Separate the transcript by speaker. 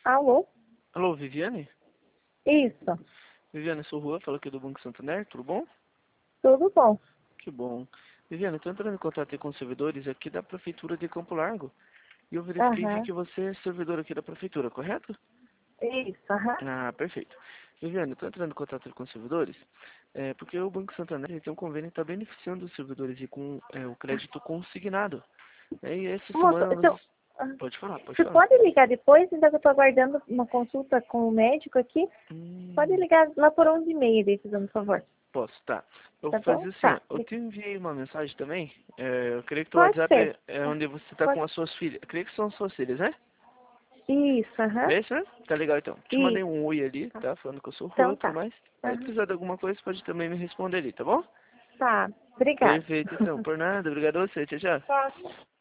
Speaker 1: Alô?
Speaker 2: Alô, Viviane?
Speaker 1: Isso,
Speaker 2: Viviane, sou o Juan, falo aqui do Banco Santander, tudo bom?
Speaker 1: tudo bom.
Speaker 2: Que bom. Viviane, estou entrando em contato aí com os servidores aqui da Prefeitura de Campo Largo. E eu verifiquei e vi
Speaker 1: Aham,
Speaker 2: que você é servidor aqui da Prefeitura, correto?
Speaker 1: isso, aham.
Speaker 2: Ah, perfeito. Viviane, estou entrando em contato com os servidores, porque o Banco Santander ele tem um convênio que está beneficiando os servidores aí com o crédito consignado. E essa
Speaker 1: Moço,
Speaker 2: semana
Speaker 1: então,
Speaker 2: nós... Pode falar, pode
Speaker 1: você
Speaker 2: falar.
Speaker 1: pode ligar depois, ainda que eu estou aguardando uma consulta com o médico aqui? Pode
Speaker 2: Hum,
Speaker 1: ligar lá por 11h30, daí, fazendo um favor.
Speaker 2: Posso, tá. Eu
Speaker 1: Tá
Speaker 2: vou
Speaker 1: bom?
Speaker 2: fazer assim, ó.
Speaker 1: Tá.
Speaker 2: Eu te enviei uma mensagem também. Eu creio que teu
Speaker 1: Pode
Speaker 2: WhatsApp
Speaker 1: ser.
Speaker 2: é onde você tá
Speaker 1: Pode...
Speaker 2: com as suas filhas. Eu creio que são suas filhas, né?
Speaker 1: Isso, aham.
Speaker 2: É isso, né? Tá legal então. Te mandei
Speaker 1: Isso.
Speaker 2: um oi ali, tá? Falando que eu sou o Rô
Speaker 1: Então
Speaker 2: e tudo
Speaker 1: tá.
Speaker 2: mais. Aí
Speaker 1: Aham.
Speaker 2: precisar de alguma coisa, pode também me responder ali, tá bom?
Speaker 1: Tá. Obrigada.
Speaker 2: Perfeito, então. Por nada. Obrigado a você. Tchau, tchau.
Speaker 1: Tchau, tchau.